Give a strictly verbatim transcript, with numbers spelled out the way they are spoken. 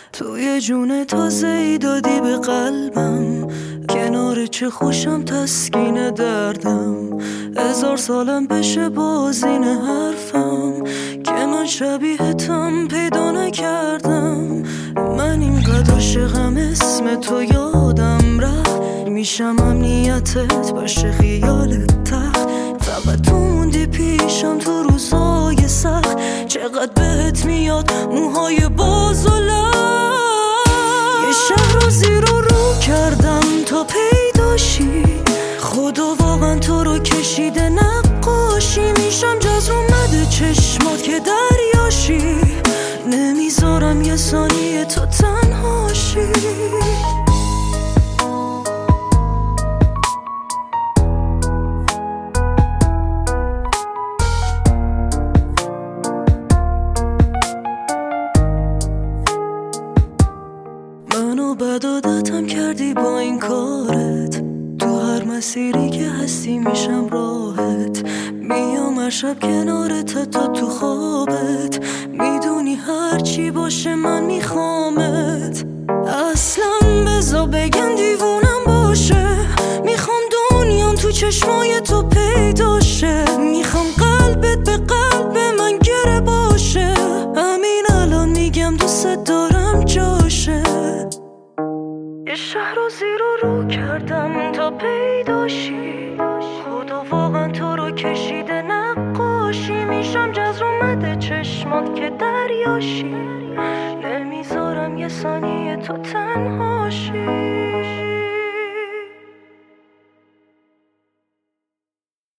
توی جون تازه ای دادی به قلبم، کنار چه خوشم تسکین دردم. هزار سالم بشه بازین حرفم که من شبیهتم پیدا نکردم. من اینقدر عاشقم اسم تو یادم رفت، میشم امنیتت باشه خیالت تخت. فقط تو موندی پیشم تو روزای سخت، چقدر بهت میاد موهای باز و لخت. یه شهر رو زیر و رو کردم تا پیداشی، خدا واقعا تو رو کشیده نقاشی. میشم جزر اومده چشمات که دریاشی، نمیذارم یه ثانیه تو تنهاشی. منو بد عادتم کردی با این کارت، تو هر مسیری که هستی میشم راحت. میام هر شب کنارت تا تو خوابت، میدونی هر چی باشه من میخوامت. اصلا بذار بگن دیوونم باشه، میخوام دنیام تو چشمای تو پیداشه. میخوام قلبت به قلب من گره باشه، همین الان میگم دوست دارم جاشه. یه شهر رو زیر و رو کردم تا پیداشی، خدا واقعا تو رو کشیده نقاشی. میشم جزر اومده چشمات که دریاشی، نمیذارم یه ثانیه تو تنهاشی.